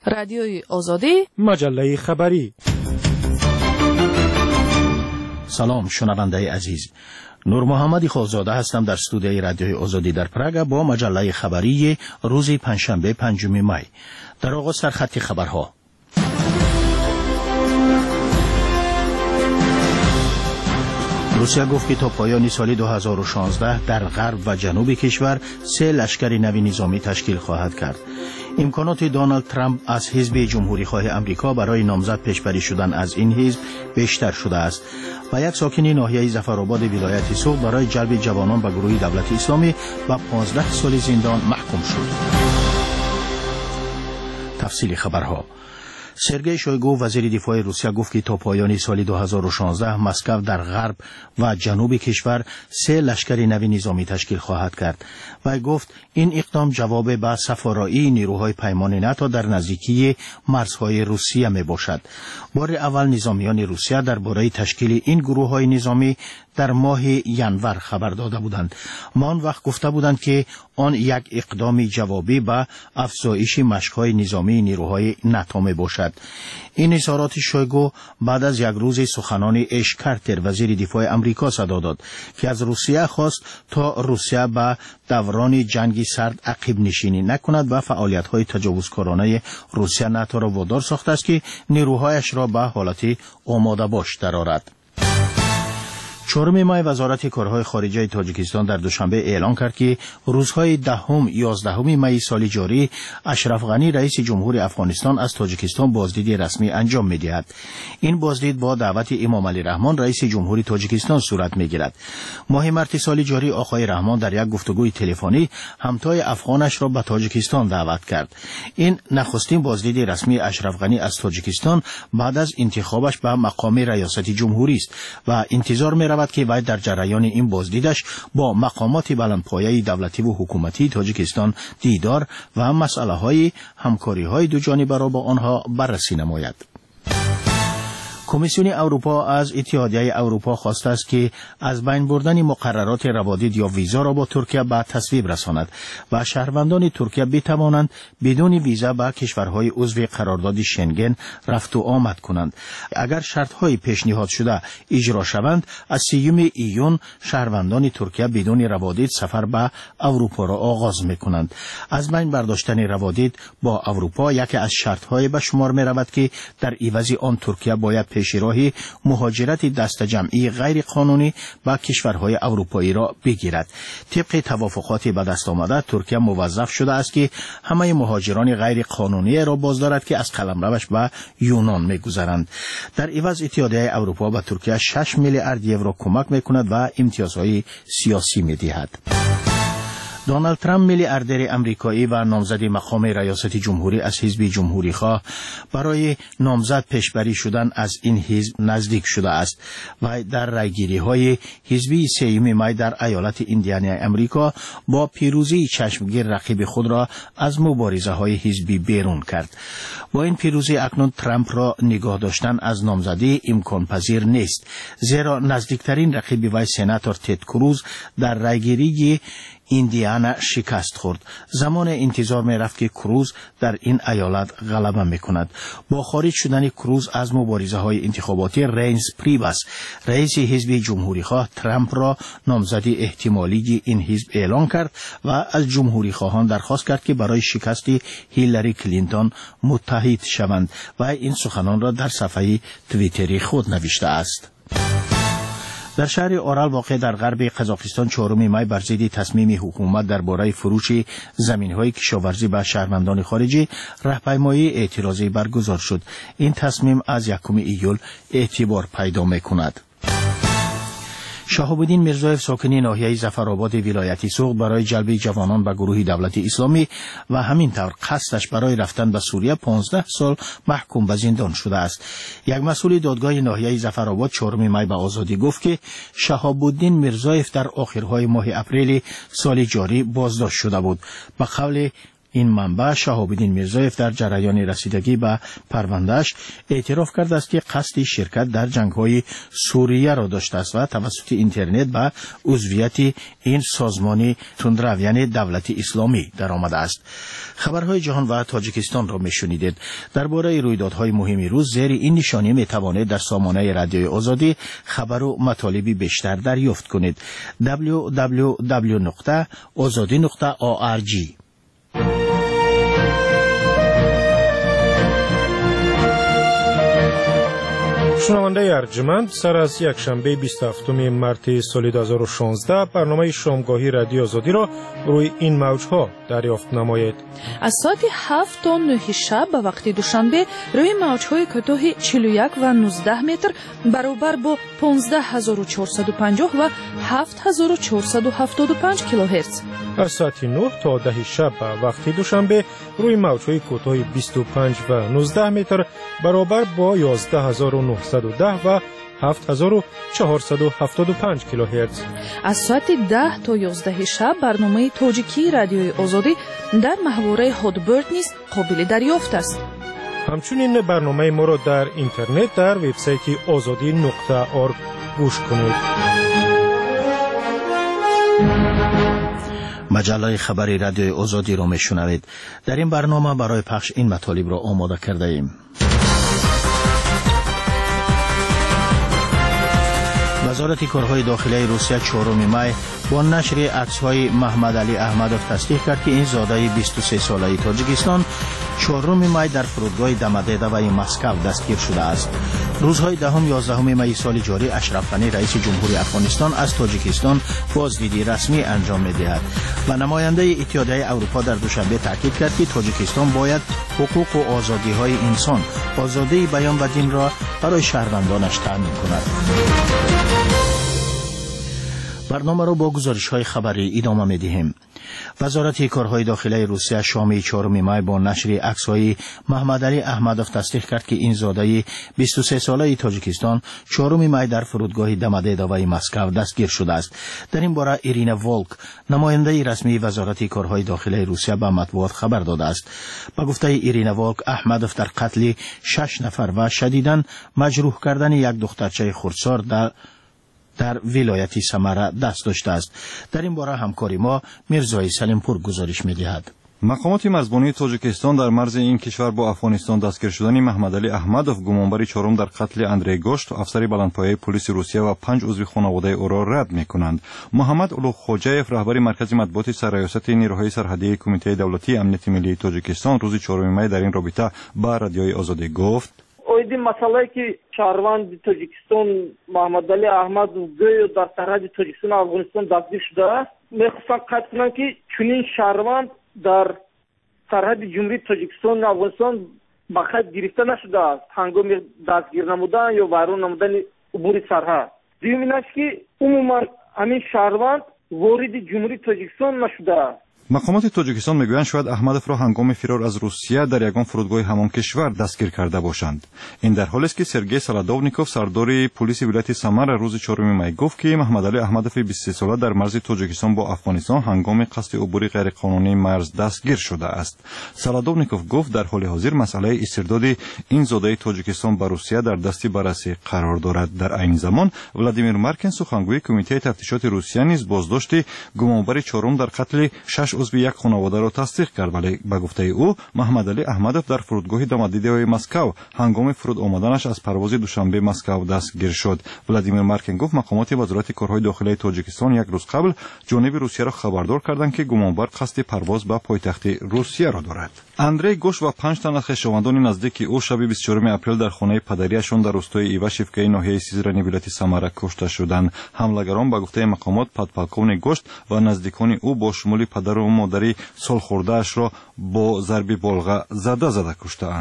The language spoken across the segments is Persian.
رادیوی آزادی، مجله خبری. سلام شنونده عزیز، نور محمد خالزاده هستم در استودیوی رادیوی آزادی در پراگ با مجله خبری روز پنجشنبه 5 می. در آغاز سرخط خبرها. روسیه گفت که تا پایان سال 2016 در غرب و جنوب کشور 3 لشکر نوی نظامی تشکیل خواهد کرد. امکانات دونالد ترامپ از حزب جمهوری خواه امریکا برای نامزد پیشبری شدن از این حزب بیشتر شده است و یک ساکن ناحیه ظفرآباد ولایت سوق برای جلب جوانان به گروه دولت اسلامی به 15 سال زندان محکوم شد. تفصیل خبرها. سرگئی شویگو وزیر دفاع روسیه گفت که تا پایان سال 2016 مسکو در غرب و جنوب کشور 3 لشکر نوی نظامی تشکیل خواهد کرد و گفت این اقدام جواب به سفارایی نیروهای پیمان ناتو در نزدیکی مرزهای روسیه می باشد. بار اول نظامیان روسیه درباره تشکیل این گروه‌های نظامی در ماه ینور خبر داده بودند. ما آن وقت گفته بودند که آن یک اقدام جوابی به افزایش مشق‌های نظامی نیروهای ناتو می باشد. این اظهارات شویگو بعد از یک روز سخنان اش کارتر وزیر دفاع امریکا صدا داد که از روسیه خواست تا روسیه به دوران جنگ سرد عقب نشینی نکند و فعالیت‌های تجاوزکارانه روسیه ناتو را وادار ساخته است که نیروهایش را به حالت آماده باش درآورد. 4 می وزارت کارهای خارجه تاجیکستان در دوشنبه اعلام کرد که روزهای 10 11 می سال جاری اشرف غنی رئیس جمهور افغانستان از تاجیکستان بازدید رسمی انجام می‌دهد. این بازدید با دعوت امام علی رحمان رئیس جمهور تاجیکستان صورت می‌گیرد. ماه مارس سال جاری آقای رحمان در یک گفتگوی تلفنی همتای افغانش را به تاجیکستان دعوت کرد. این نخستین بازدید رسمی اشرف غنی از تاجیکستان بعد از انتخابش به مقام ریاست جمهوری است و انتظار می‌رود که وی در جریان این بازدیدش با مقامات بلندپایه دولتی و حکومتی تاجیکستان دیدار و مسائل همکاری‌های دو جانبه را با آنها بررسی نماید. کمیسیون اروپا از اتحادیه اروپا خواسته است که از بین بردن مقررات روادید یا ویزا را با ترکیه به تصویب رساند و شهروندان ترکیه بتوانند بدون ویزا به کشورهای عضو قرارداد شنگن رفت و آمد کنند. اگر شرط‌های پیشنهاد شده اجرا شوند، از 30 ایون شهروندان ترکیه بدون روادید سفر به اروپا را آغاز می‌کنند. از بین برداشتن روادید با اروپا یکی از شرط‌های به شمار می‌رود که در عوض آن ترکیه باید پیشراه مهاجرت دست جمعی غیر قانونی به کشورهای اروپایی را بگیرد. طبق توافقات به دست آمده ترکیه موظف شده است که همه مهاجران غیر قانونی را بازدارد که از قلمروش به یونان می‌گذرند. در عوض اتحادیه اروپا به ترکیه 6 میلیارد یورو کمک می‌کند و امتیازهای سیاسی می‌دهد. دونالد ترامپ میلیاردر امریکایی و نامزد مقام ریاست جمهوری از حزب جمهوری خواه برای نامزد پیشبری شدن از این حزب نزدیک شده است و در رایگیری‌های حزبی 3 می در ایالت ایندیانا امریکا با پیروزی چشمگیر رقیب خود را از مبارزه‌های حزبی بیرون کرد. با این پیروزی اکنون ترامپ را نگاه داشتن از نامزدی امکان پذیر نیست، زیرا نزدیکترین رقیب وی سناتور تد کروز در رایگیری ایندیانا شکست خورد. زمان انتظار می رفت که کروز در این ایالت غلبه می کند. با خارج شدن کروز از مبارزه های انتخاباتی، رینز پریباس رئیس حزب جمهوری خواه ترامپ را نامزد احتمالی این حزب اعلان کرد و از جمهوری خواهان درخواست کرد که برای شکست هیلاری کلینتون متحد شوند و این سخنان را در صفحه توییتری خود نوشته است. در شهر اورال واقع در غرب قزاقستان 4 می بر ضد تصمیم حکومت درباره فروش زمین‌های کشاورزی به شهروندان خارجی راهپیمایی اعتراضی برگزار شد. این تصمیم از 1 ایول اعتبار پیدا می‌کند. شهاب الدین میرزایف ساکن ناحیه ظفرآباد ولایت سوق برای جلب جوانان به گروه دولت اسلامی و همینطور قصدش برای رفتن به سوریه 15 سال محکوم به زندان شده است. یک مسئول دادگاه ناحیه ظفرآباد 4 می به آزادی گفت که شهاب الدین میرزایف در آخرهای ماه اپریل سال جاری بازداشت شده بود. به قول این منبع شهاب‌الدین میرزایف در جریان رسیدگی به پروندهش اعتراف کرده است که قصد شرکت در جنگ‌های سوریه را داشته است و توسط اینترنت به عضویت این سازمان تندرو یعنی دولت اسلامی درآمده است. خبرهای جهان و تاجیکستان را میشنیدید. درباره رویدادهای مهم روز زیر این نشانی میتوانید در سامانه رادیوی آزادی خبر و مطالبی بیشتر دریافت کنید. www.azadi.org. شنونده ارجمند، سر از یک شنبه 27 مارت سال 2016 برنامه شامگاهی رادیو آزادی را روی این موجها دریافت نمایید. از ساعت 7 تا 9 شب به وقت دوشنبه روی موجهای کوتاه 41 و 19 متر برابر با 15450 و 7475 کیلوهرتز. از ساعت 9 تا 10 شب به وقت دوشنبه روی موجهای کوتاه 25 و 19 متر برابر با 11910 و 7475 کیلوهرتز. از ساعت 10 تا 11 شب برنامه تاجیکی رادیوی آزادی در محوره هادبرد نیز قابل دریافت است. همچنین برنامه ما را در اینترنت در وبسایت azadi.org گوش کنید. مجله خبری رادیوی آزادی را میشنوید. در این برنامه برای پخش این مطالب را آماده کرده ایم. وزارت کارهای داخلی روسیه 4 می با نشر عکس‌های محمد علی احمدوف تصدیق کرد که این زاده 23 ساله تاجیکستان 4 می در فرودگاه دمدیدوی مسکو دستگیر شده است. روزهای 10 و 11 می سال جاری اشرف غنی رئیس جمهوری افغانستان از تاجیکستان بازدیدی رسمی انجام می‌دهد و نماینده اتحادیه اروپا در دوشنبه تاکید کرد که تاجیکستان باید حقوق و آزادی‌های انسان، آزادی بیان و دین را برای شهروندانش تأمین کند. برنامه را با گزارش‌های خبری ادامه می‌دهیم. وزارت کارهای داخلی روسیه شام 4 می با نشر عکس‌های محمد علی احمدوف تصدیق کرد که این زاده 23 ساله تاجیکستان 4 می در فرودگاه دمدیدوی مسکو دستگیر شده است. در این باره ایرینا ولک، نماینده رسمی وزارت کارهای داخلی روسیه به مطبوعات خبر داده است. به گفته ایرینا ولک، احمدوف در قتل 6 نفر و شدیداً مجروح کردن یک دخترچه خردسال در ولایت سمره دست داشته است. در این باره همکاری ما میرزای سلیمپور گزارش می‌دهد. مقامات مرزبانی تاجیکستان در مرز این کشور با افغانستان دستگیر شدن محمد علی احمدوف گمانبر 4 در قتل اندری گوشت افسر بلندپایه پلیس روسیه و 5 عضو خانواده او را رد می‌کنند. محمد اولو خوجایف رهبر مرکز مطبوعات سرریاست نیروهای سرحدی کمیته دولتی امنیت ملی تاجیکستان روز 4 می در این رابطه با رادیوی آزادی گفت: اویدی مسئله که شهروند تاجیکستان محمد علی احمدوف گویا در سرحد تاجیکستان و افغانستان دستگیر شده است. میخواستم قطع کنم که چنین شهروند در سرحد جمهوری تاجیکستان و افغانستان به خط گرفته نشده است هنگام دستگیر نمودن یا بیرون نمودن عبور سرحد. دومین است که عموما همین شهروند وارد جمهوری تاجیکستان نشده است. مقامات تاجیکستان میگویند شاید احمدوف را هنگام فرار از روسیه در یگان فرودگاه همان کشور دستگیر کرده باشند. این در حالی است که سرگئی سالادوونیکوف سردار پلیس ولایت سمر روز 4 می گفت که محمد علی احمدوف 23 ساله در مرز تاجیکستان با افغانستان هنگام قصد عبور غیرقانونی مرز دستگیر شده است. سالادوونیکوف گفت در حال حاضر مسئله استرداد این زاده تاجیکستان به روسیه در دست بررسی قرار دارد. در این زمان ولادیمیر مارکن سخنگوی کمیته تفتیشات روسیه نیز بازداشت گمانبر 4 در قتل 6 عضو یک خانواده را تصدیق کرد، ولی به گفته او محمد علی احمدوف در فرودگاه دمدیدوی مسکو هنگام فرود آمدنش از پرواز دوشنبه مسکو دستگیر شد. ولادیمیر مارکن گفت مقامات وزارت کارهای داخلی تاجیکستان یک روز قبل جانب روسیه را خبردار کردند که گمانبر قصد پرواز به پایتخت روسیه را دارد. اندری گوش و 5 تن از خویشاوندان نزدیک او شب 24 اپریل در خانه پدریشان در روستای ایواشیفکای ناحیه سیزرانی ولایت سمره کشته شدند. حملگران به گفته مقامات پادپالکون گوشت و نزدیکان او با شمول پدر و مادری سالخورده‌اش را با ضرب بالغ زده کشته‌اند.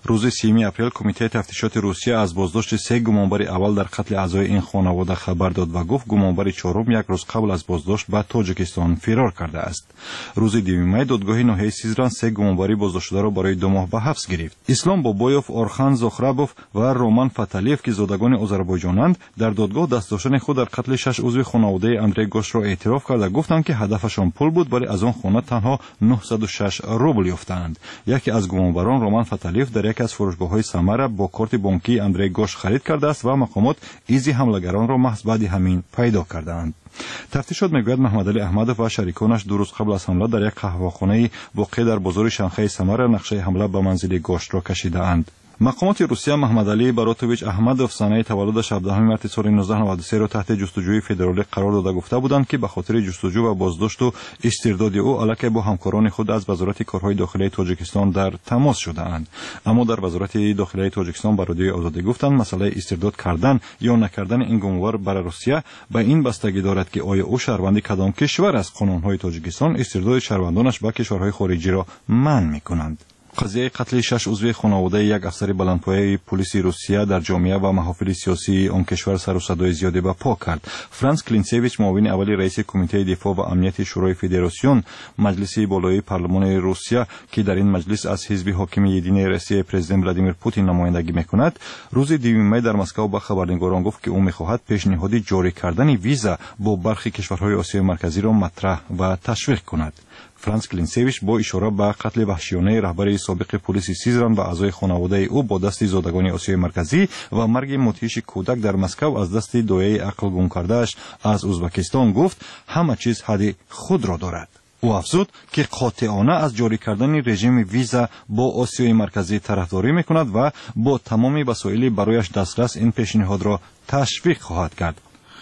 روز 30 اپریل کمیته تفتیشات روسیه از بازداشت 3 گمانبر اول در قتل اعضای این خانواده خبر داد و گفت گمانبر چهارم یک روز قبل از بازداشت به تاجیکستان فرار کرده است. روز 2 می دادگاه ناحیه سیزران 3 گمانبری بازداشت شده را برای 2 ماه به حبس گرفت. اسلام بابایوف، اورخان زخربوف و رومان فتالیف که زادگان آذربایجانند در دادگاه دست داشتن خود در قتل 6 عضو خانواده اندری گوش را اعتراف کرده گفتند که هدفشان پول بود، ولی از آن خانه تنها 906 روبل یافتند. یکی از گمانبران رومان فتالیف در یکی از فروشگاه‌های سمر با کارت بانکی اندری گوش خرید کرده است و مقامات ایزی حملگران را محض بعد همین پیدا کردند. تفتیشات میگوید محمد علی احمدوف و شریکانش 2 روز قبل از حمله در یک قهوه‌خانه واقع در بازار شانخای سمر نقشه حمله به منزل گوشت را کشیده‌اند. مقامات روسیه محمد علی براتوویچ احمدوف سنه تولدش 17 مارس سال 1993 را تحت جستجوی فدرالی قرار داده گفته بودند که به خاطر جستجو و بازداشت و استرداد او علیه با همکاران خود از وزارت کارهای داخلی تاجیکستان در تماس شده‌اند. اما در وزارت داخلی تاجیکستان به رادیوی آزادی گفتند مسئله استرداد کردن یا نکردن این گمانبر برای روسیه به این بستگی دارد که آیا او شهروند کدام کشور از قانون‌های تاجیکستان استرداد شهروندانش به کشورهای خارجی را منع می‌کنند. قضیه قتل 6 عضو خانواده یک افسر بلندپایه پلیس روسیه در جامعه و محافل سیاسی آن کشور سر و صدای زیادی به پا کرد. فرانس کلینسیویچ، معاون اول رئیس کمیته دفاع و امنیت شورای فدراسیون مجلس بالای پارلمان روسیه که در این مجلس از حزب حاکم یدین روسیه پرزیدنت ولادیمیر پوتین نمایندگی میکند، روز 2 می در مسکو به خبرنگاران گفت که او میخواهد پیشنهاد جاری کردن ویزا با برخی کشورهای آسیای مرکزی را مطرح و تشویق کند. فرانس کلینسیویچ با اشاره به قتل وحشیانه رهبر سابق پلیس سیزران و اعضای خانواده او با دست زادگان آسیای مرکزی و مرگ مدهش کودک در مسکو از دست دایه عقل گم کرده‌اش از ازبکستان گفت همه چیز حد خود را دارد. او افزود که قاطعانه از جاری کردن رژیم ویزا با آسیای مرکزی طرفداری میکند و با تمام وسایل برایش دسترس این پیشنهاد را تشویق خواهد کرد.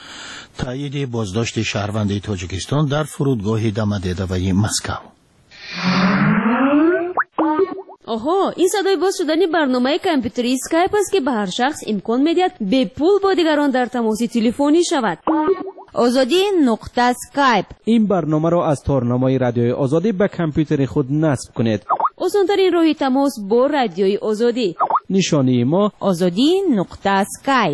تایید بازداشت شهروند تاجیکستان در فرودگاه دامادیدوی مسکو. آها، این صدای باز شدن برنامه کامپیوتری اسکایپ است که به هر شخص امکان می‌دهد به پول با دیگران در تماس تلفنی شود. آزادی نقطه اسکایپ. این برنامه را از تارنامه رادیوی آزادی به کامپیوتر خود نصب کنید. آسان‌ترین راه تماس با رادیوی آزادی. نشانی ما آزادی نقطه اسکایپ.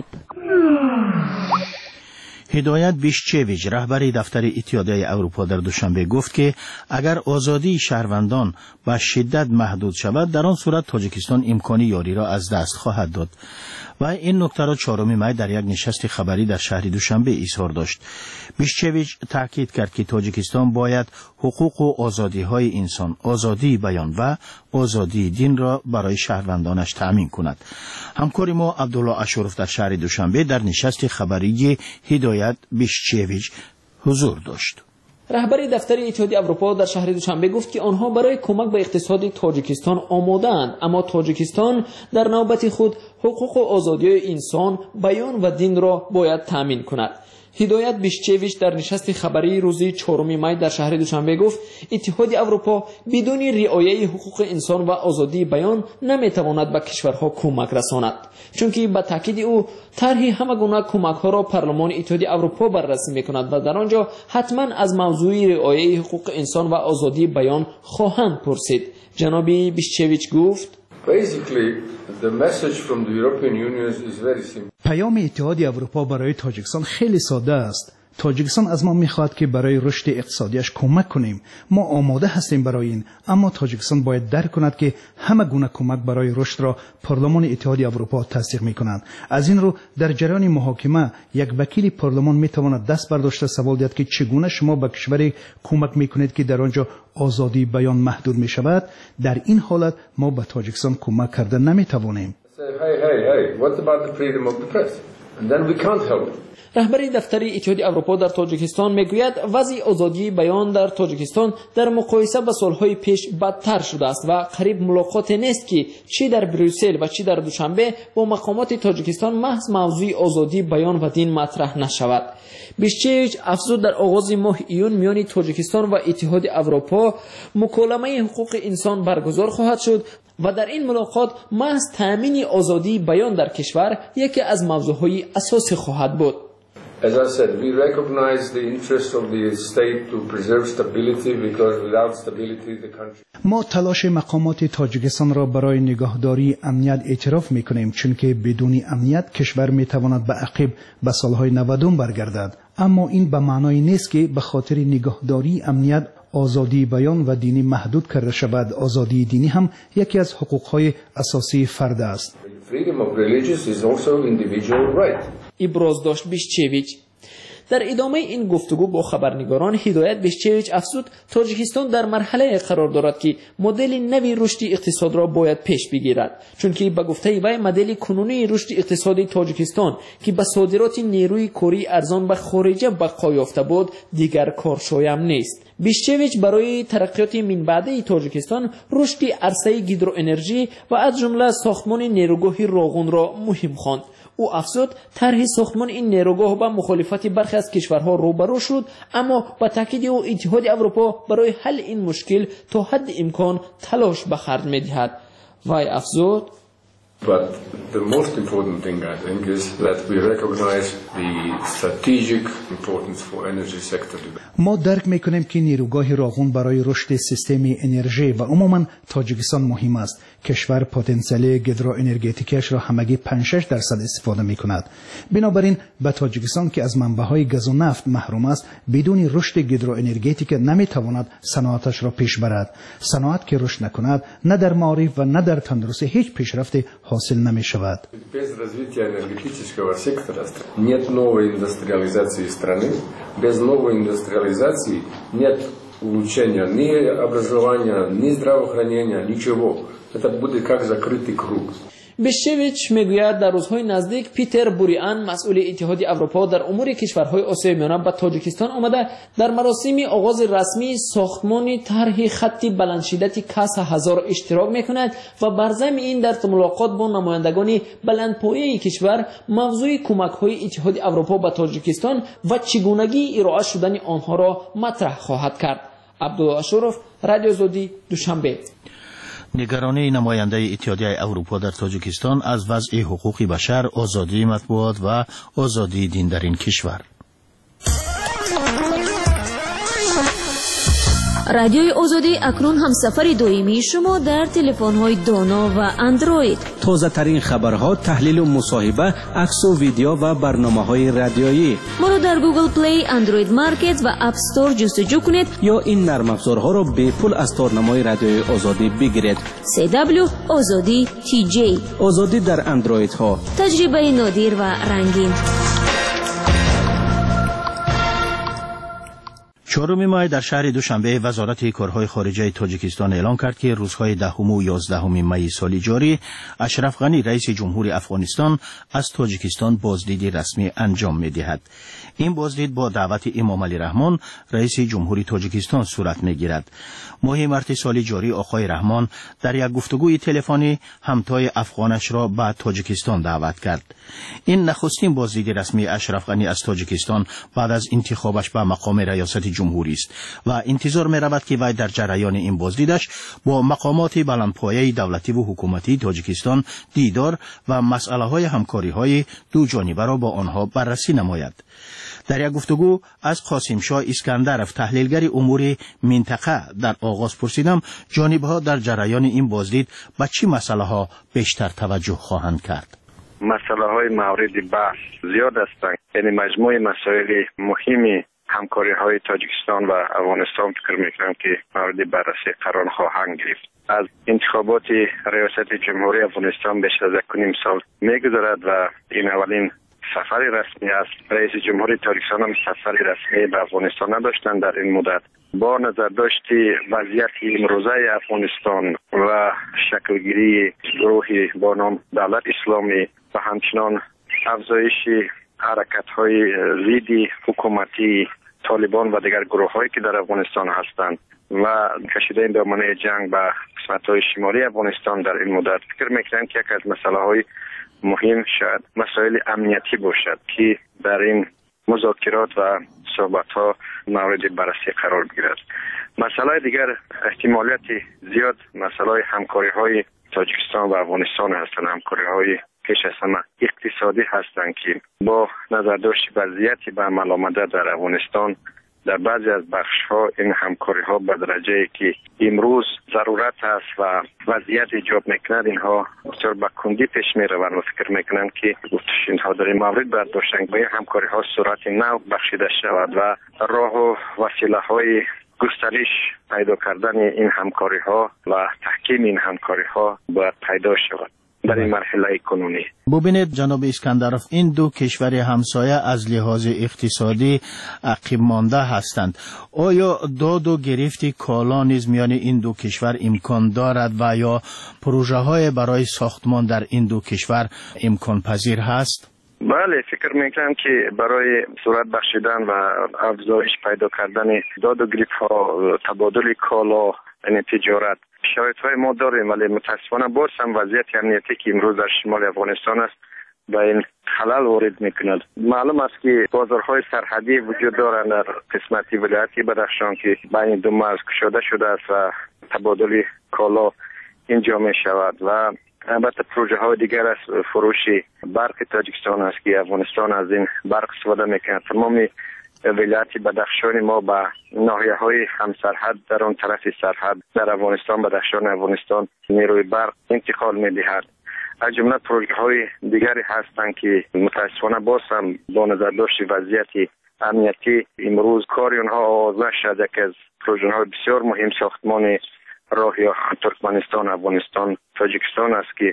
هدایت بیشچویچ، رهبر دفتر اتحادیه اروپا، در دوشنبه گفت که اگر آزادی شهروندان به شدت محدود شود، در آن صورت تاجیکستان امکان یاری را از دست خواهد داد. و این نکته را 4 می در یک نشست خبری در شهر دوشنبه اظهار داشت. بیشچویچ تاکید کرد که تاجیکستان باید حقوق و آزادی‌های انسان، آزادی بیان و آزادی دین را برای شهروندانش تأمین کند. همکار ما عبدالله اشرف در شهر دوشنبه در نشست خبری هدایت بیشچویچ حضور داشت. رهبر دفتر اتحادیه اروپا در شهر دوشنبه گفت که آنها برای کمک به اقتصاد تاجیکستان آماده‌اند، اما تاجیکستان در نوبت خود حقوق و آزادی انسان، بیان و دین را باید تأمین کند. هدایت بیشچویچ در نشست خبری روز 4 می در شهر دوشنبه گفت اتحادیه اروپا بدون رعایت حقوق انسان و آزادی بیان نمیتواند به کشورها کمک رساند، چون که به تاکید او طرح همه گونه کمک‌ها را پارلمان اتحادیه اروپا بررسی می‌کند و در آنجا حتما از موضوع رعایت حقوق انسان و آزادی بیان خواهند پرسید. جناب بیشچویچ گفت پیام اتحادیه اروپا برای تاجیکستان خیلی ساده است. تاجیکستان از ما میخواد که برای رشد اقتصادیش کمک کنیم. ما آماده هستیم برای این، اما تاجیکستان باید درک کند که همه گونه کمک برای رشد را پارلمان اتحادیه اروپا تصدیق میکنند. از این رو در جریان محاکمه یک وکیل پارلمان میتواند دست برداشته سوال دهد که چگونه شما به کشوری کمک میکنید که در آنجا آزادی بیان محدود میشود. در این حالت ما به تاجیکستان کمک کرده نمیتوانیم. رهبر دفتر اتحادیه اروپا در تاجیکستان میگوید وضع آزادی بیان در تاجیکستان در مقایسه با سالهای پیش بدتر شده است و قریب ملاقات نیست که چی در بروسل و چی در دوشنبه با مقامات تاجیکستان محض موضوع آزادی بیان و دین مطرح نشود. بیشچویچ افزود در آغاز ماه ایون میان تاجیکستان و اتحادیه اروپا مکالمه حقوق انسان برگزار خواهد شد و در این ملاقات محض تأمین آزادی بیان در کشور یکی از موضوعهای اساسی خواهد بود. As I said, we recognize the interest of the state to preserve stability because without stability the country. ما تلاش مقامات تاجیکستان را برای نگهداری امنیت اعتراف می‌کنیم چون که بدون امنیت کشور می‌تواند به عقب به سالهای 90 برگردد. اما این به معنای نیست که به خاطر نگهداری امنیت آزادی بیان و دینی محدود کرده شود. آزادی دینی هم یکی از حقوق‌های اساسی فرد است. Freedom of religion is also individual right. ابراز داشت بیشچویچ. در ادامه این گفتگو با خبرنگاران هدایت بیشچویچ افزود تاجیکستان در مرحله قرار دارد که مدل نوی رشد اقتصاد را باید پیش بگیرد چون که به گفته وی مدل کنونی رشد اقتصادی تاجیکستان که به صادرات نیروی کاری ارزان به خارج بقا یافته بود دیگر کارشایم نیست. بیشچویچ برای ترقیات من بعده تاجیکستان رشد عرصه هیدروانرژی و از جمله ساختمان نیروگاه راغون را مهم خواند. او افزود طرح ساختمان این نیروگاه با مخالفت برخی از کشورها روبرو شد اما با تاکید او اتحاد اروپا برای حل این مشکل تا حد امکان تلاش به خرج می‌دهد. وی افزود But the most important thing I think is that we recognize the strategic importance for energy sector. ما درک میکنیم که نیروگاه راغون برای رشد سیستم انرژی و عموما تاجیکستان مهم است. کشور پتانسیل هیدروانرژیکش را همگی 5-6% استفاده میکند. بنابراین به تاجیکستان که از منبعهای گاز و نفت محروم است بدون رشد هیدروانرژیک نمیتواند صنعتش را پیش برد. صنعت که رشد نکند نه در معارف و نه در تندرستی هیچ پیشرفت حاصل نمی شود. Без развития энергетического сектора нет новой индустриализации страны. Без новой индустриализации нет улучшения ни образования, ни здравоохранения, ничего. Это будет как закрытый круг. بیشچویچ میگوید در روزهای نزدیک پیتر بوریان مسئول اتحاد اروپا در امور کشورهای آسیای میانه به تاجیکستان آمده در مراسم آغاز رسمی ساختمان طرح خط بلندشدت کاس 1000 اشتراک میکند و بر ضمن این در ملاقات با نمایندگان بلندپایه کشور موضوع کمک‌های اتحاد اروپا به تاجیکستان و چگونگی ارائه شدن آنها را مطرح خواهد کرد. عبدالاشرف، رادیو آزادی، دوشنبه. نگرانی نماینده اتحادیه اروپا در تاجیکستان از وضع حقوق بشر، آزادی مطبوعات و آزادی دین در این کشور. رادیوی آزادی اکنون همسفر دائمی شما در تلفن‌های دانا و اندروید. تازه ترین خبرها، تحلیل و مصاحبه، عکس و ویدیو و برنامه‌های رادیویی. ما را در گوگل پلی، اندروید مارکت و اپ استور جستجو کنید یا این نرم افزارها را به پول از تارنمای رادیوی آزادی بگیرید. CW آزادی TJ. آزادی در اندروید ها. تجربه نادر و رنگین. 4 ماه در شهر دوشنبه وزارت کارهای خارجه تاجیکستان اعلام کرد که روزهای 10 و 11 می سال جاری اشرف غنی رئیس جمهور افغانستان از تاجیکستان بازدید رسمی انجام می‌دهد. این بازدید با دعوت امام علی رحمان رئیس جمهوری تاجیکستان صورت می‌گیرد. ماه مارس سال جاری آقای رحمان در یک گفتگوی تلفنی همتای افغانش را به تاجیکستان دعوت کرد. این نخستین بازدید رسمی اشرف غنی از تاجیکستان بعد از انتخابش به مقام ریاست جمهوری است و انتظار می رود که وی در جریان این بازدیدش با مقامات بلندپایه دولتی و حکومتی تاجیکستان دیدار و مسئله های همکاری های دو جانبه را با آنها بررسی نماید. در یک گفتگو از قاسم شاه اسکندرف تحلیلگر امور منطقه در آغاز پرسیدم جانبها در جریان این بازدید به چه مسئله ها بیشتر توجه خواهند کرد. مسئله های مورد بحث زیاد هستند، یعنی مجموعه مسائل مهمی همکاری های تاجیکستان و افغانستان فکر میکنم که مورد بررسی قرار خواهند گرفت. از انتخابات ریاست جمهوری افغانستان بیش از 1.5 سال میگذرد و این اولین سفر رسمی است. رئیس جمهوری تاجیکستان هم سفر رسمی به افغانستان نداشتند در این مدت. با نظر داشتی وضعیت امروزه افغانستان و شکلگیری گروهی با نام دولت اسلامی و همچنان افزایش حرکت‌های ضد حکومتی طالبان و دیگر گروه‌هایی که در افغانستان هستند و کشیدن دامنه جنگ به قسمت‌های شمالی افغانستان در این مدت فکر می‌کنم که یک از مسائل‌های مهم شاید مسائل امنیتی باشد که در این مذاکرات و صحبت‌ها مورد بررسی قرار گیرد. مسئله دیگر احتمالیت زیاد مسئله همکاری‌های تاجیکستان و افغانستان هستند. همکاری‌های پیش از همه اقتصادی هستند که با نظرداشت وضعیتی به عمل آمده در افغانستان در بعضی از بخش‌ها این همکاری‌ها به درجه‌ای که امروز ضرورت است و وضعیت ایجاب می‌کند اینها بسیار به کندی پیش می‌روند و فکر می‌کنم که گفتش اینها در این مورد برداشتن به این همکاری‌ها صورت نو بخشیده شود و راه و وسیله‌های گسترش پیدا کردن این همکاری‌ها و تحکیم این همکاری‌ها باید پیدا شود در این مرحله کنونی. ببینید جناب اسکندرов، این دو کشور همسایه از لحاظ اقتصادی عقب مانده هستند. آیا داد و گرفت کالا نیز میان این دو کشور امکان دارد و یا پروژه های برای ساختمان در این دو کشور امکان پذیر هست؟ بله، فکر میکنم که برای صورت بخشیدن و افزایش پیدا کردن داد و گرفت ها، تبادل کالا، یعنی تجارت، شرایط های ما داریم، ولی متاسفانه باز هم وضعیت امنیتی که امروز در شمال افغانستان است به این خلل وارد میکند. معلوم است که بازارهای سرحدی وجود دارند در قسمتی ولایتی بدخشان که بین دو مرز گشاده شده است و تبادل کالا اینجا می شود و البته پروژه های دیگر از فروش برق تاجیکستان است که افغانستان از این برق استفاده میکند. تمام ولایت بدخشان ما به ناحیه های همسرحد در آن طرف سرحد در افغانستان، بدخشان افغانستان نیروی برق انتقال میدهد. از جمله پروژه های دیگری هستند که متاسفانه باز هم با نظر داشت وضعیت امنیتی امروز کار آنها آغاز نشد. یکی از پروژه های بسیار مهم ساختمان راه یا ترکمنستان افغانستان تاجیکستان است که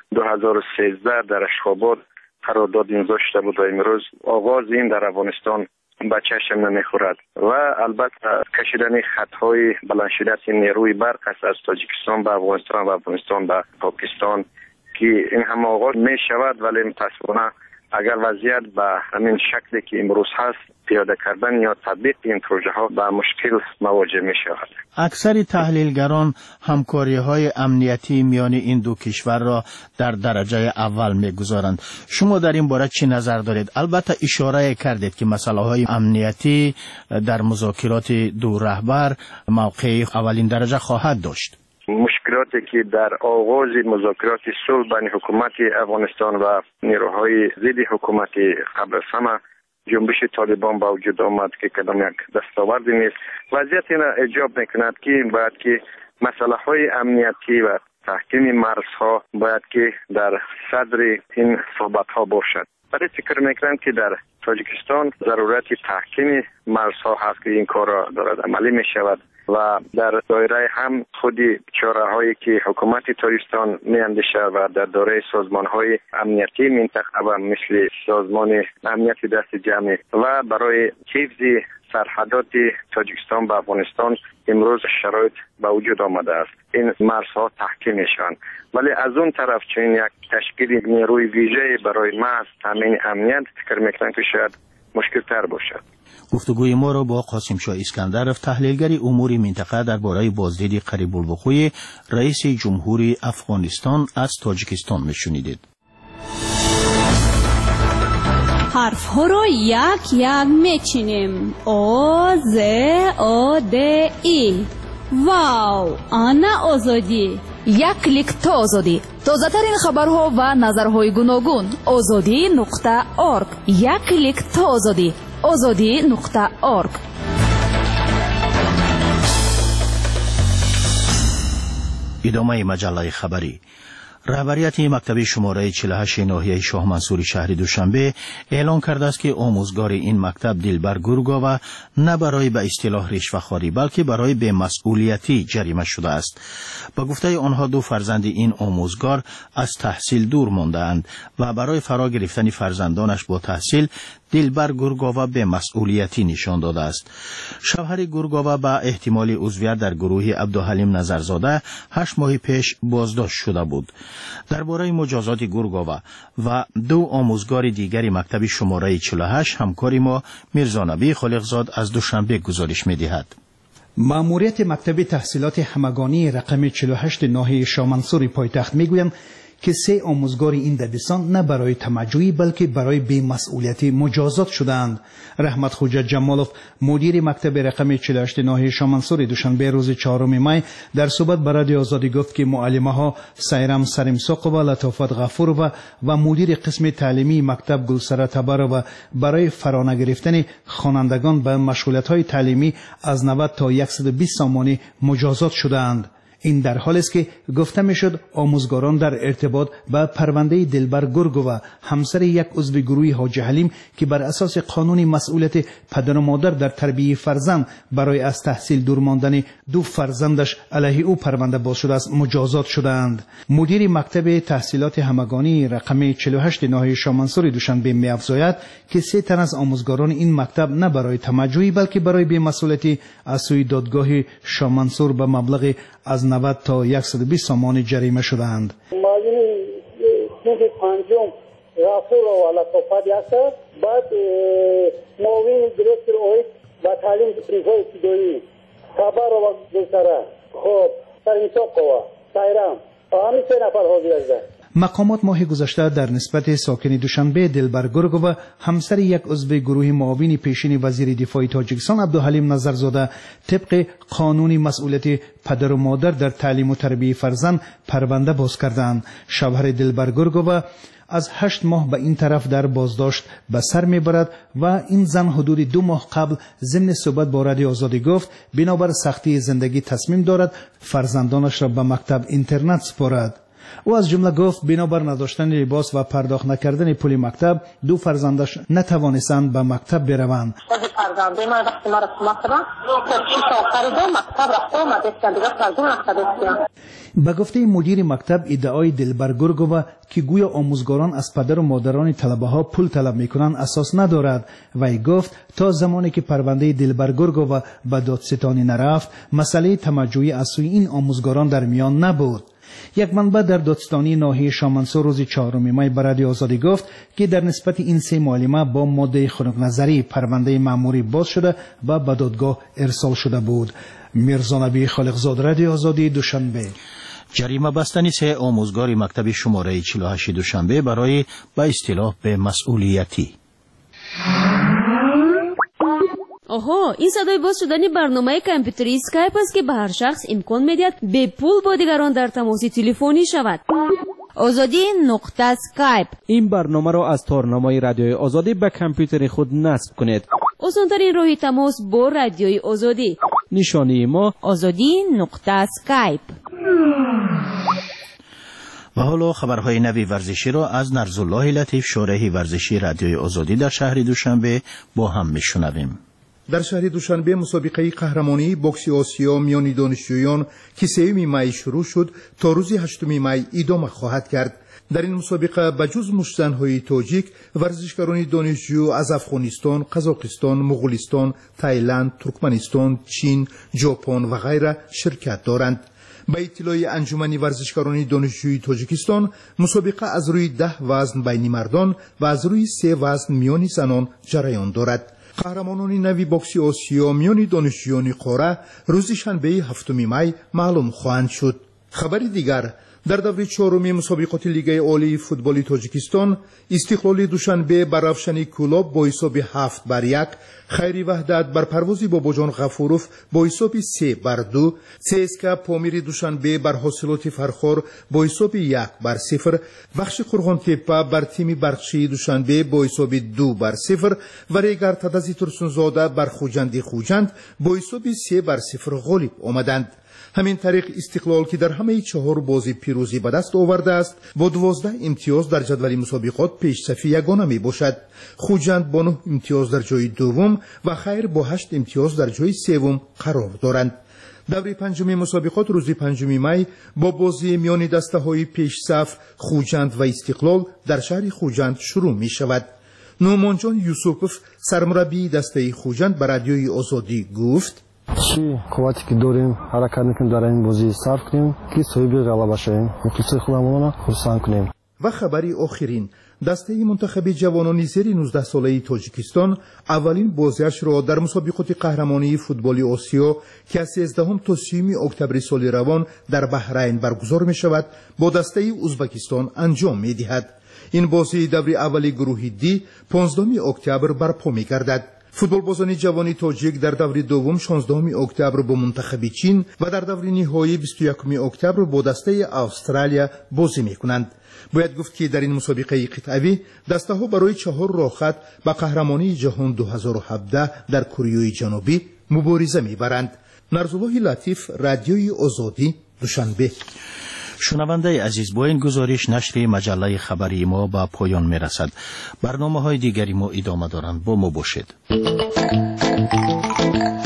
2013 در اشخاباد قرارداد امضا شده بود و امروز آغاز این در افغانستان به چشم نمیخورد و البته کشیدن خطهای بلند نیروی برق است از تاجیکستان به افغانستان و افغانستان به پاکستان که این هم آغاز می شود، ولی متاسفانه اگر وضعیت به همین شکلی که امروز هست پیاده کردن یا تطبیق این پروژه ها به مشکل مواجه می شود. اکثر تحلیلگران همکاری های امنیتی میان این دو کشور را در درجه اول می گذارند. شما در این باره چی نظر دارید؟ البته اشاره کردید که مسئله های امنیتی در مذاکرات دو رهبر موقع اولین درجه خواهد داشت. مشکلاتی که در آغاز مذاکرات صلح بین حکومت افغانستان و نیروهای ضد حکومت قبل از همه جنبش طالبان با وجود آمد که کدام یک دستاوردی نیست، وضعیت این ایجاب میکند که باید که مسئله های امنیتی و تحکیم مرزها باید که در صدر این صحبت ها باشد. برای فکر میکنم که در تاجیکستان ضرورت تحکیم مرزها هست که این کار را دارد عملی می شود و در دایره هم خودی چاره هایی که حکومت تاجیکستان می اندیشه و در دایره سازمان های امنیتی منطقه و مثل سازمان امنیت دست جمعی و برای حفظ سرحدات تاجیکستان با افغانستان امروز شرایط به وجود آمده است. این مرزها تحکیم میشن، ولی از اون طرف چون یک تشکیل نیروی ویژه برای محض تامین امنیت فکر میکنم که شاید مشکل تر باشد. گفتگوی ما را با قاسم شاه اسکندرov تحلیلگر امور منطقه درباره بازدید قریب الوقوع رئیس جمهوری افغانستان از تاجیکستان میشنیدید. حرف ها رو یک یک میچینیم. او ز او د ای. واو، آنا آزادی. یک کلیک تا آزادی. تازه ترین خبرها و نظرهای گوناگون. azadi.org. یک کلیک تا آزادی. azadi.org. ادامه مجله خبری. رهبریت مکتب شماره 48 ناحیه شاه منصور شهر دوشنبه اعلان کرده است که آموزگار این مکتب دلبر گورگاوا نه برای به اصطلاح رشوه‌خواری بلکه برای بی‌مسئولیتی جریمه شده است. با گفته آنها دو فرزند این آموزگار از تحصیل دور مانده‌اند و برای فرا گرفتن فرزندانش با تحصیل دلبر گورگاوا به مسئولیتی نشان داده است. شوهر گورگاوا با احتمال عضویت در گروه عبدالحلیم نظرزاده 8 ماه پیش بازداشت شده بود. درباره مجازات گورگاوا و دو آموزگار دیگری مکتب شماره 48 همکاری ما میرزا نبی خالقزاد از دوشنبه گزارش می‌دهد. مأموریت مکتب تحصیلات همگانی رقم 48 ناحیه شاه منصور پایتخت میگویم که 3 آموزگار این دبستان نه برای تمجوی بلکه برای بی‌مسئولیتی مجازات شدند. رحمت خوجا جمالوف مدیر مکتب رقم 48 ناحیه شامنسور دوشنبه روز 4 می در صحبت با رادیو آزادی گفت که معلمه ها سایرام سریمساقова، لطافت غفورова و مدیر قسم تعلیمی مکتب گلسره تبارova برای فرا نگرفتن خوانندگان به مشغولیت های تعلیمی از 90 تا 120 سامانی مجازات شدند. این در حالی است که گفته میشد آموزگاران در ارتباط با پرونده دلبر گرگووا همسر یک عضو گروه حاجی حلیم که بر اساس قانون مسئولیت پدر و مادر در تربیت فرزند برای از تحصیل دور ماندن 2 فرزندش علیه او پرونده باز شده است مجازات شدند. مدیر مکتب تحصیلات همگانی رقم 48 ناحیه شامنسور دوشنبه می‌افزاید که 3 تن از آموزگاران این مکتب نه برای تمجوی بلکه برای بی‌مسئولیتی از سوی دادگاه شامنسور به مبلغ از 90 تا 120 سامان جریمه شدند. معلم صنف پنجم غفور و لطافت است. بعد معاون دیرکتور اویت و تعلیم صنف‌های ابتدایی خبر و گلسره خب سریمساقова سایرام همین 3 نفر حاضر هستند. مقامات ماه گذشته در نسبت ساکن دوشنبه دلبر گرگووا همسر یک عضو گروه معاون پیشین وزیر دفاع تاجیکستان عبدالحلیم نظرزاده طبق قانون مسئولیت پدر و مادر در تعلیم و تربیت فرزند پرونده باز کردند. شوهر دلبر گرگووا از 8 ماه به این طرف در بازداشت به سر میبرد و این زن حدود 2 ماه قبل ضمن صحبت با رادیو آزادی گفت بنابر سختی زندگی تصمیم دارد فرزندانش را به مکتب اینترنت سپارد. او از جمله گفت بنابر نداشتن لباس و پرداخت نکردن پول مکتب 2 فرزندش نتوانستند به مکتب بروند. به گفته مدیر مکتب ادعای دلبر گرگووا که گویا آموزگاران از پدر و مادران طلبه ها پول طلب میکنند اساس ندارد. وی گفت تا زمانی که پرونده دلبر گرگووا به دادستانی نرفت مسئله تمجوی از سوی این آموزگاران در میان نبود. یک منبع در دادستانی ناحیه شامنسور روز 4 می به رادیو آزادی گفت که در نسبت این 3 معلمه با ماده خنک نظری پرونده مأموری باز شده و به دادگاه ارسال شده بود. میرزا نبی خالقزاد، رادیو آزادی، دوشنبه. جریمه بستن 3 آموزگار مکتب شماره 48 دوشنبه برای به اصطلاح به مسئولیتی. آها، این صدای باز شدن برنامه کامپیوتری اسکایپ است که به هر شخص امکان میدهد به پول با دیگران در تماس تلفنی شود. آزادی نقطه اسکایپ. این برنامه را از تارنمای رادیوی آزادی به کامپیوتر خود نصب کنید. آسان‌ترین راه تماس با رادیوی آزادی. نشانی ما آزادی نقطه اسکایپ. و حالا خبرهای نوی ورزشی را از نرزالله لطیف، شارح ورزشی رادیوی آزادی در شهر دوشنبه با هم میشنویم. در شهر دوشنبه مسابقه قهرمانی بوکس آسیا میان دانشجویان که 3 می شروع شد تا روز 8 می ادامه خواهد کرد. در این مسابقه بجز مشتزن‌های تاجیک ورزشکاران دانشجو از افغانستان، قزاقستان، مغولستان، تایلند، ترکمنستان، چین، ژاپن و غیره شرکت دارند. به اطلاع انجمن ورزشکاران دانشجوی تاجیکستان مسابقه از روی 10 وزن بین مردان و از روی 3 وزن میان زنان جریان دارد. قهرمانان نوی بوکس آسیا میان دانشجویان قاره روز شنبه 7 می معلوم خواهند شد. خبر دیگر، در دوره 4 مسابقات لیگ عالی فوتبال تاجیکستان استقلال دوشنبه بر رفشن کلاب با حساب 7-1، خیری وحدت بر پرواز باباجان غفوروف با حساب 3-2، CSKA پامیر دوشنبه بر حاصلات فرخار با حساب 1-0، بخش قرغان تپه بر تیم برقچی دوشنبه با حساب 2-0 و ریگر تدزی ترسونزاده بر خوجند با حساب 3-0 غالب آمدند. همین طریق استقلال که در همه 4 بازی پیروزی به دست آورده است با 12 امتیاز در جدول مسابقات پیش صفی یگانه می باشد. خوجند با 9 امتیاز در جای دوم و خیر با 8 امتیاز در جای سوم قرار دارند. دوره 5 مسابقات روز 5 می با بازی میان دسته های پیش صف خوجند و استقلال در شهر خوجند شروع می شود. نومان جان یوسفوف سرمربی دسته خوجند به رادیوی آزادی گفت: چی قوتی که داریم حرکت میکنیم در این بازی صرف کنیم که صاحب غلبه شویم، مخلص خودمون را خرسند کنیم. و خبری آخرین، دسته منتخب جوانان زیر 19 ساله تاجیکستان اولین بازیش را در مسابقات قهرمانی فوتبال آسیا که از 13 تا 30 اکتبر سال روان در بحرین برگزار می شود با دسته ازبکستان انجام می دهد. این بازی دور اول گروه دی 15 اکتبر برپا می گردد. فوتبالبازان جوان تاجیک در دور دوم 16 اکتبر با منتخب چین و در دور نهایی 21 اکتبر با دسته استرالیا بازی می کنند. باید گفت که در این مسابقه قطعی دسته ها برای 4 راهخط به قهرمانی جهان 2017 در کره جنوبی مبارزه می برند. نرزالله لطیف، رادیوی آزادی، دوشنبه. شنونده عزیز، با این گزارش نشر مجله خبری ما به پایان می رسد. برنامه های دیگری ما ادامه دارند. با ما باشید.